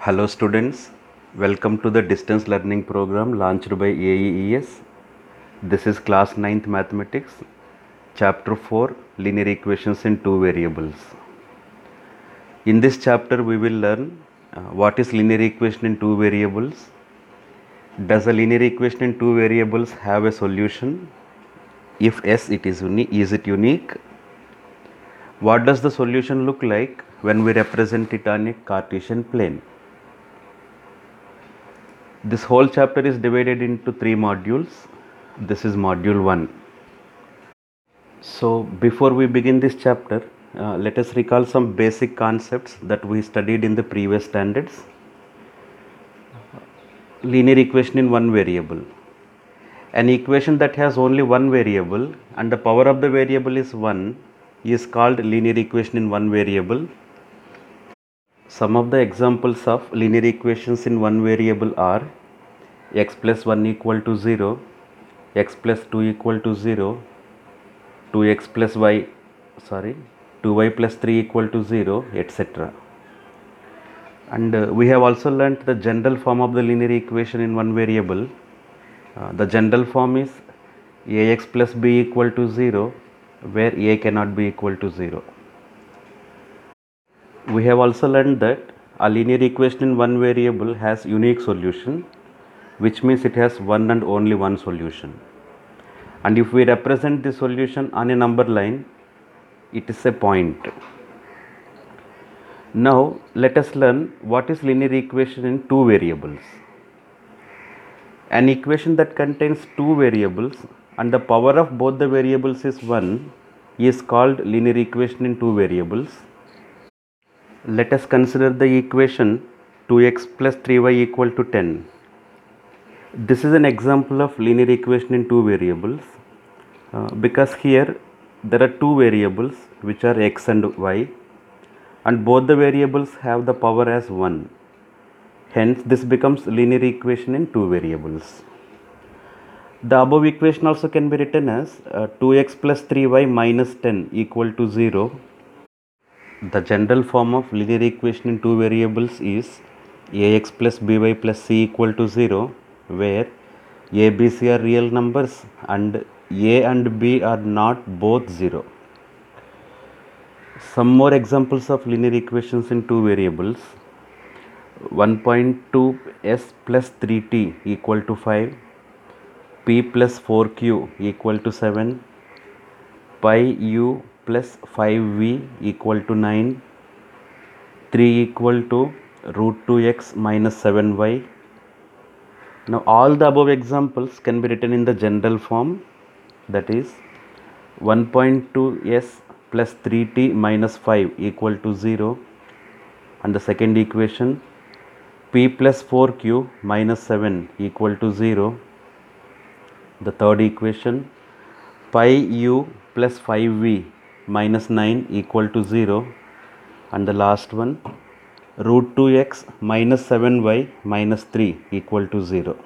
Hello students, welcome to the distance learning program launched by AEES. This is class 9th mathematics, chapter 4 linear equations in two variables. In this chapter we will learn what is linear equation in two variables. Does a linear equation in two variables have a solution? If yes, is it unique? What does the solution look like when we represent it on a Cartesian plane? This whole chapter is divided into three modules. This is module 1. So before we begin this chapter, let us recall some basic concepts that we studied in the previous standards. Linear equation in one variable. An equation that has only one variable and the power of the variable is 1 is called linear equation in one variable. Some of the examples of linear equations in one variable are x plus 1 equal to 0, x plus 2 equal to 0, 2y plus 3 equal to 0, etc. And we have also learnt the general form of the linear equation in one variable. The general form is ax plus b equal to 0, where a cannot be equal to 0. We have also learned that a linear equation in one variable has unique solution, which means it has one and only one solution. And if we represent the solution on a number line, it is a point. Now let us learn what is linear equation in two variables. An equation that contains two variables and the power of both the variables is 1 is called linear equation in two variables. Let us consider the equation 2x plus 3y equal to 10. This is an example of linear equation in two variables because here there are two variables which are x and y, and both the variables have the power as 1. Hence this becomes linear equation in two variables. The above equation also can be written as 2x plus 3y minus 10 equal to 0. The general form of linear equation in two variables is ax plus by plus c equal to 0, where a, b, c are real numbers and a and b are not both 0. Some more examples of linear equations in two variables. 1.2s plus 3t equal to 5, p plus 4q equal to 7, pi u plus 5v equal to 9, 3 equal to root 2x minus 7y. Now all the above examples can be written in the general form, that is 1.2s plus 3t minus 5 equal to 0, and the second equation p plus 4q minus 7 equal to 0. The third equation pi u plus 5v minus 9 equal to 0, and the last one root 2x minus 7y minus 3 equal to 0.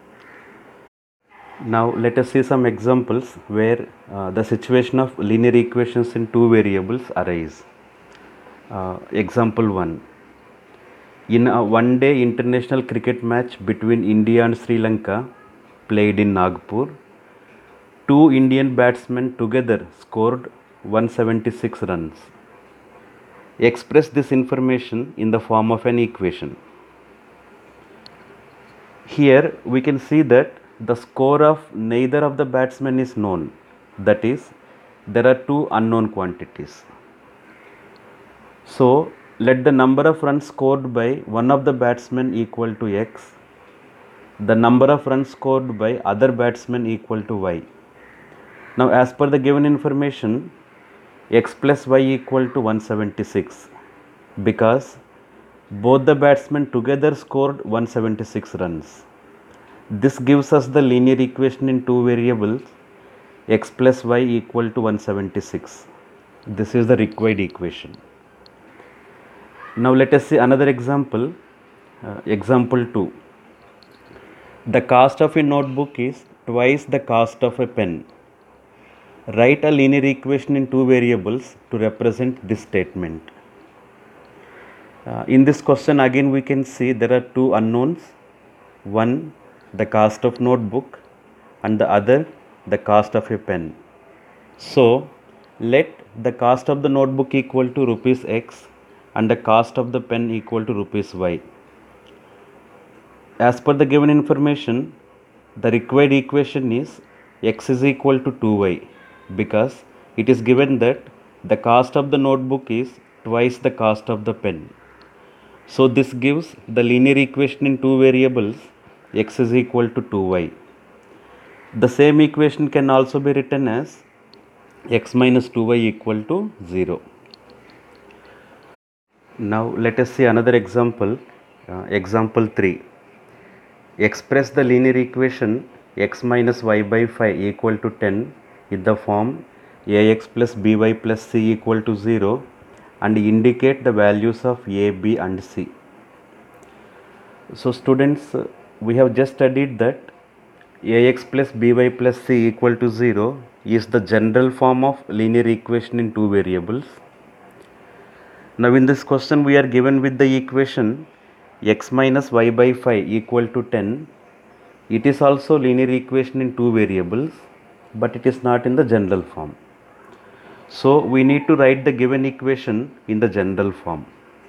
Now let us see some examples where the situation of linear equations in two variables arise. Example 1. In a one-day international cricket match between India and Sri Lanka played in Nagpur, two Indian batsmen together scored 176 runs. Express this information in the form of an equation. Here we can see that the score of neither of the batsmen is known, that is, there are two unknown quantities. So let the number of runs scored by one of the batsmen equal to x, the number of runs scored by other batsmen equal to y. Now as per the given information, x plus y equal to 176 because both the batsmen together scored 176 runs. This gives us the linear equation in two variables x plus y equal to 176. This is the required equation. Now let us see another example. Example 2. The cost of a notebook is twice the cost of a pen. Write a linear equation in two variables to represent this statement. In this question again we can see there are two unknowns. One, the cost of notebook, and the other, the cost of a pen. So let the cost of the notebook equal to rupees X and the cost of the pen equal to rupees Y. As per the given information, the required equation is X is equal to 2Y, because it is given that the cost of the notebook is twice the cost of the pen. So this gives the linear equation in two variables, X is equal to 2Y. The same equation can also be written as X minus 2Y equal to 0. Now let us see another example, example 3. Express the linear equation x minus y by 5 equal to 10 in the form ax plus by plus c equal to 0 and indicate the values of a, b and c. So students, we have just studied that ax plus by plus c equal to 0 is the general form of linear equation in two variables. Now in this question we are given with the equation x minus y by 5 equal to 10. It is also linear equation in two variables, but it is not in the general form. So we need to write the given equation in the general form.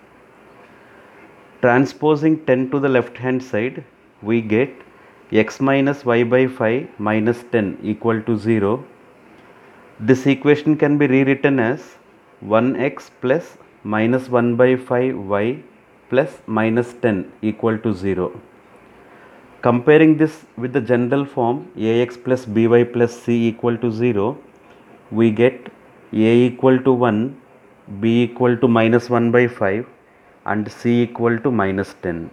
Transposing 10 to the left hand side, we get x minus y by 5 minus 10 equal to 0. This equation can be rewritten as 1x plus minus 1 by 5y plus minus 10 equal to 0. Comparing this with the general form ax plus by plus c equal to 0, we get a equal to 1, b equal to minus 1 by 5 and c equal to minus 10.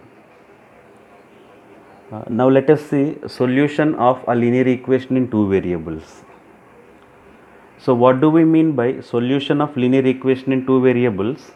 Now let us see solution of a linear equation in two variables. So what do we mean by solution of linear equation in two variables?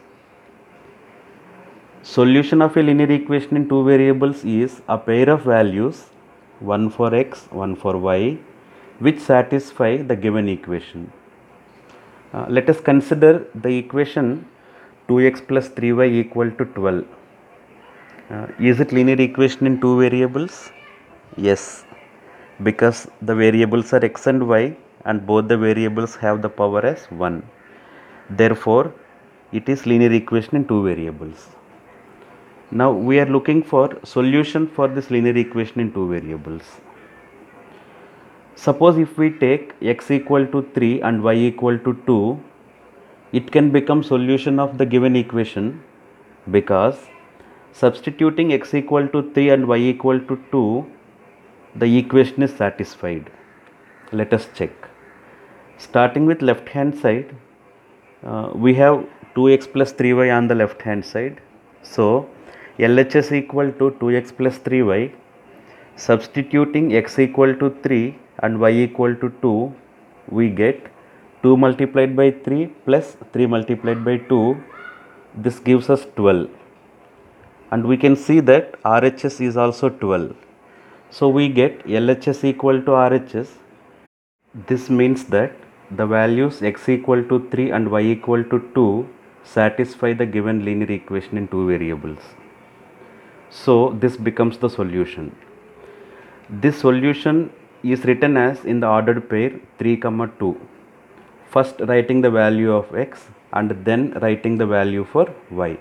Solution of a linear equation in two variables is a pair of values, one for x, one for y, which satisfy the given equation. Let us consider the equation 2x plus 3y equal to 12. Is it linear equation in two variables? Yes, because the variables are x and y and both the variables have the power as 1. Therefore, it is linear equation in two variables. Now we are looking for solution for this linear equation in two variables. Suppose if we take x equal to 3 and y equal to 2, it can become solution of the given equation, because substituting x equal to 3 and y equal to 2, the equation is satisfied. Let us check. Starting with left hand side, we have 2x plus 3y on the left hand side. So LHS equal to 2x plus 3y. Substituting x equal to 3 and y equal to 2, we get 2 multiplied by 3 plus 3 multiplied by 2. This gives us 12. And we can see that RHS is also 12. So we get LHS equal to RHS. This means that the values x equal to 3 and y equal to 2 satisfy the given linear equation in two variables. So this becomes the solution. This solution is written as in the ordered pair 3, 2. First writing the value of x and then writing the value for y.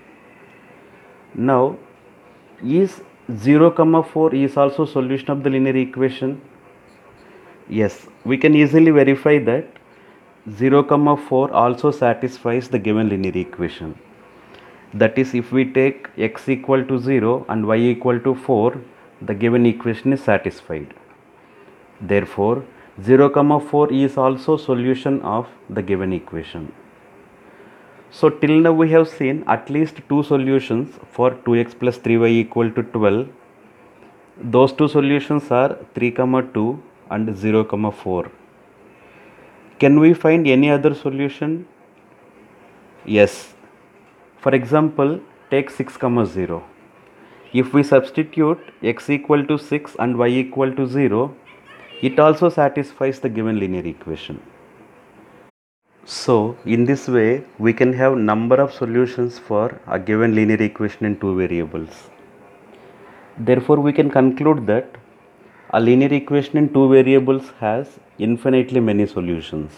Now, is 0, 4 is also solution of the linear equation? Yes, we can easily verify that 0, 4 also satisfies the given linear equation. That is, if we take x equal to 0 and y equal to 4, the given equation is satisfied. Therefore, 0, 4 is also solution of the given equation. So till now we have seen at least two solutions for 2x plus 3y equal to 12. Those two solutions are 3, 2 and 0, 4. Can we find any other solution? Yes. For example, take 6, 0. If we substitute x equal to 6 and y equal to 0, it also satisfies the given linear equation. So in this way we can have number of solutions for a given linear equation in two variables. Therefore we can conclude that a linear equation in two variables has infinitely many solutions.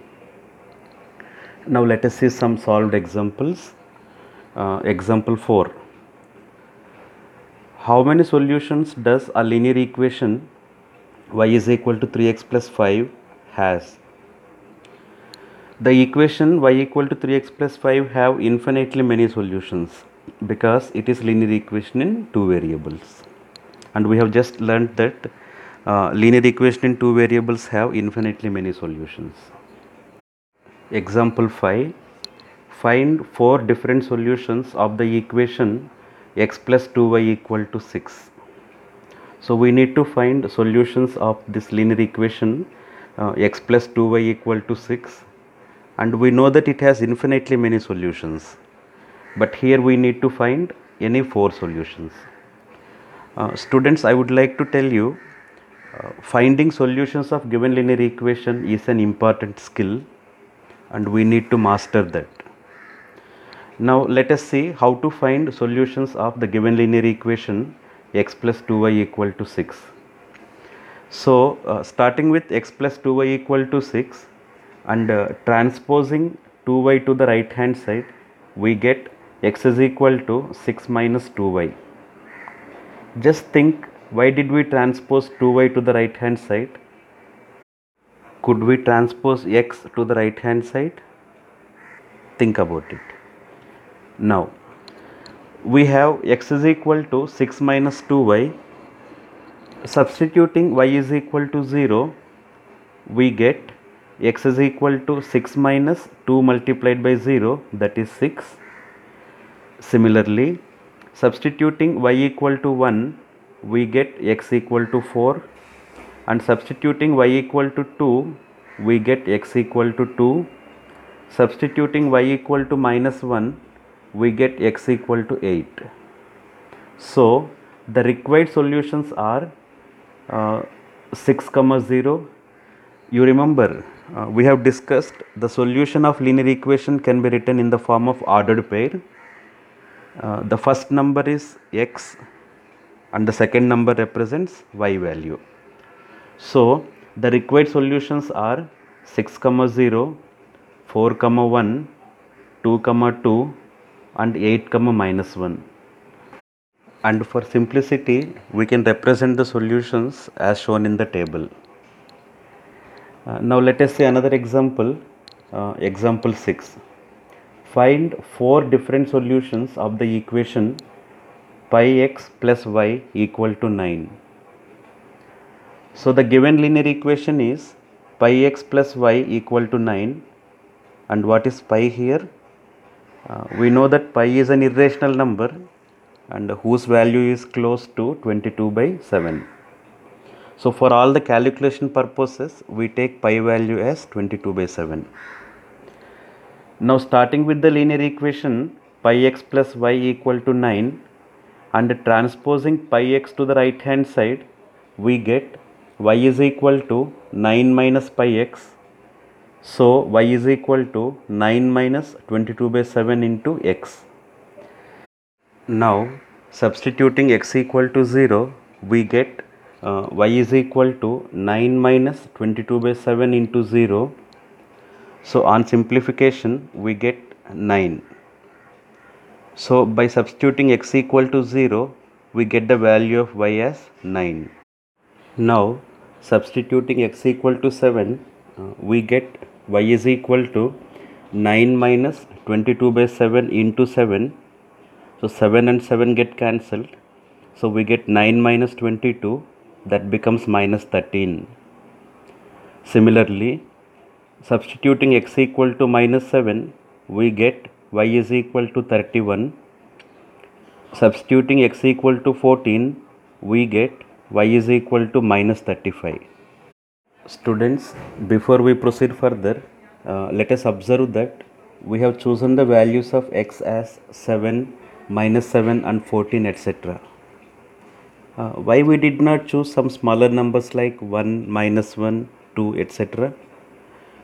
Now let us see some solved examples. Example 4. How many solutions does a linear equation y is equal to 3x plus 5 has? The equation y equal to 3x plus 5 have infinitely many solutions because it is linear equation in two variables, and we have just learnt that linear equation in two variables have infinitely many solutions. Example 5. Find 4 different solutions of the equation x plus 2y equal to 6. So we need to find solutions of this linear equation x plus 2y equal to 6, and we know that it has infinitely many solutions, but here we need to find any 4 solutions. Students, I would like to tell you, finding solutions of given linear equation is an important skill and we need to master that. Now let us see how to find solutions of the given linear equation x plus 2y equal to 6. So starting with x plus 2y equal to 6 and transposing 2y to the right hand side, we get x is equal to 6 minus 2y. Just think, why did we transpose 2y to the right hand side? Could we transpose x to the right hand side? Think about it. Now we have x is equal to 6 minus 2y. Substituting y is equal to 0, we get x is equal to 6 minus 2 multiplied by 0, that is 6. Similarly, substituting y equal to 1, we get x equal to 4, and substituting y equal to 2, we get x equal to 2. Substituting y equal to minus 1, we get x equal to 8. So the required solutions are 6, 0. You remember we have discussed the solution of linear equation can be written in the form of ordered pair. The first number is x and the second number represents y value. So the required solutions are 6, 0, 4, 1, 2, 2 and 8, minus 1. And for simplicity we can represent the solutions as shown in the table. Now let us see another example. Example 6. Find 4 different solutions of the equation pi x plus y equal to 9. So the given linear equation is pi x plus y equal to 9, and what is pi here? We know that pi is an irrational number and whose value is close to 22 by 7. So for all the calculation purposes, we take pi value as 22 by 7. Now starting with the linear equation pi x plus y equal to 9 and transposing pi x to the right hand side, we get y is equal to 9 minus pi x. So y is equal to 9 minus 22 by 7 into x. Now substituting x equal to 0, we get y is equal to 9 minus 22 by 7 into 0. So on simplification we get 9. So by substituting x equal to 0, we get the value of y as 9. Now substituting x equal to 7, we get y is equal to 9 minus 22 by 7 into 7. So 7 and 7 get cancelled. So we get 9 minus 22, that becomes minus 13. Similarly, substituting x equal to minus 7, we get y is equal to 31. Substituting x equal to 14, we get y is equal to minus 35. Students, before we proceed further, let us observe that we have chosen the values of x as 7, minus 7 and 14, etc. Why we did not choose some smaller numbers like 1, minus 1, 2, etc.?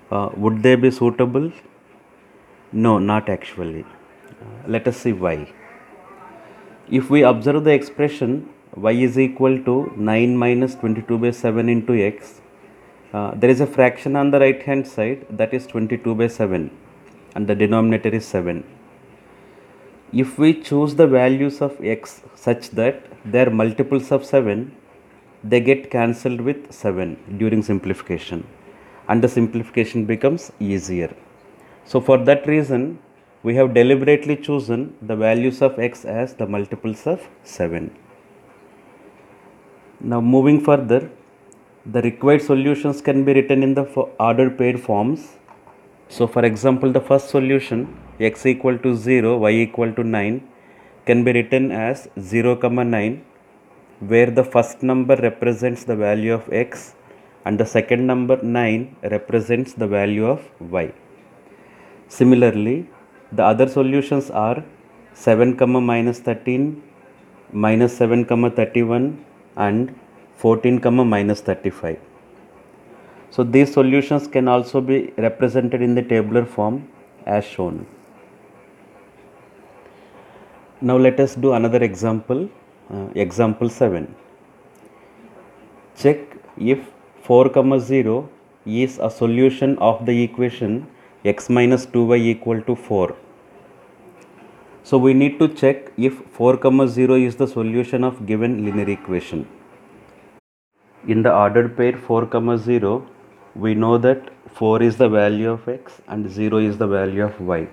Would they be suitable? No, not actually. Let us see why. If we observe the expression y is equal to 9 minus 22 by 7 into x, there is a fraction on the right hand side, that is 22 by 7, and the denominator is 7. If we choose the values of x such that they are multiples of 7, they get cancelled with 7 during simplification, and the simplification becomes easier. So for that reason, we have deliberately chosen the values of x as the multiples of 7. Now moving further, the required solutions can be written in the ordered pair forms. So for example, the first solution, x equal to 0, y equal to 9, can be written as 0, 9, where the first number represents the value of x and the second number 9 represents the value of y. Similarly, the other solutions are 7, minus 13, minus 7, 31, and 14, minus 35. So these solutions can also be represented in the tabular form as shown. Now let us do another example, example 7. Check if 4, 0 is a solution of the equation x minus 2y equal to 4. So we need to check if 4, 0 is the solution of given linear equation. In the ordered pair 4, 0, we know that 4 is the value of x and 0 is the value of y.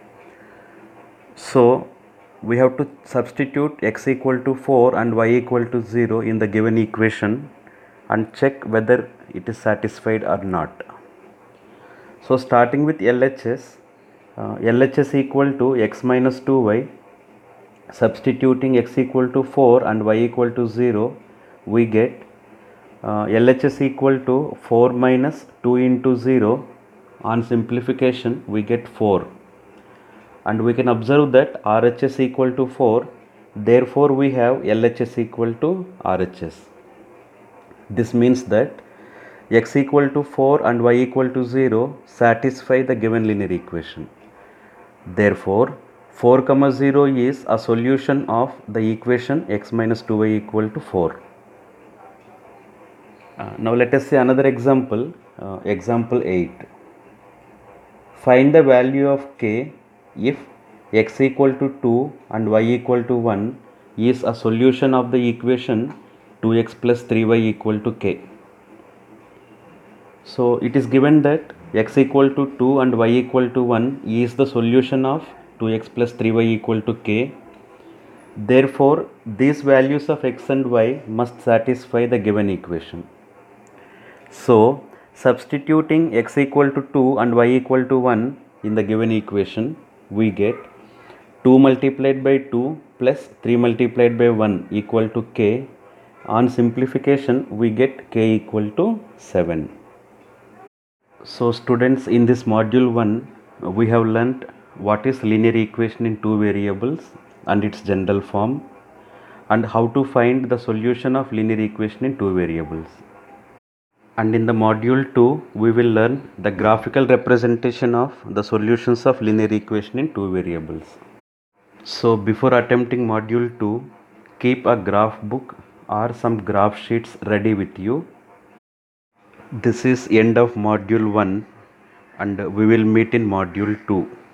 So we have to substitute x equal to 4 and y equal to 0 in the given equation and check whether it is satisfied or not. So starting with LHS, LHS equal to x minus 2y, substituting x equal to 4 and y equal to 0, we get LHS equal to 4 minus 2 into 0. On simplification, we get 4. And we can observe that RHS equal to 4. Therefore, we have LHS equal to RHS. This means that x equal to 4 and y equal to 0 satisfy the given linear equation. Therefore, 4, 0 is a solution of the equation x minus 2y equal to 4. Now let us see another example, example 8. Find the value of k if x equal to 2 and y equal to 1 is a solution of the equation 2x plus 3y equal to k. So it is given that x equal to 2 and y equal to 1 is the solution of 2x plus 3y equal to k. Therefore, these values of x and y must satisfy the given equation. So, substituting x equal to 2 and y equal to 1 in the given equation, we get 2 multiplied by 2 plus 3 multiplied by 1 equal to k. On simplification, we get k equal to 7. So students, in this module 1, we have learnt what is linear equation in two variables and its general form, and how to find the solution of linear equation in two variables. And in the module 2, we will learn the graphical representation of the solutions of linear equation in two variables. So before attempting module 2, keep a graph book or some graph sheets ready with you. This is end of module 1 and we will meet in module 2.